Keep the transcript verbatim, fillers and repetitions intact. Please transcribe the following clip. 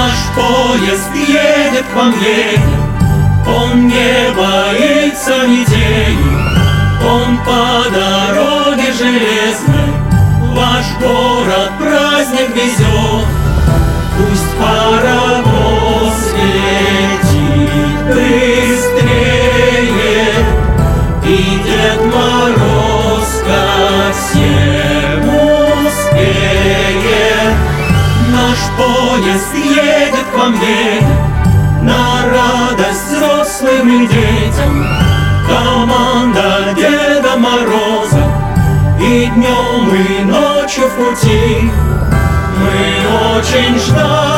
Наш поезд едет к вам, едет, он не боится метели, он по дороге железной ваш город праздник везет. Пусть паровоз летит быстрее, и Дед Мороз ко всем успеет. Наш поезд едет к вам, едет, на радость взрослым и детям. Команда Деда Мороза и днем, и ночью в пути. Мы очень ждали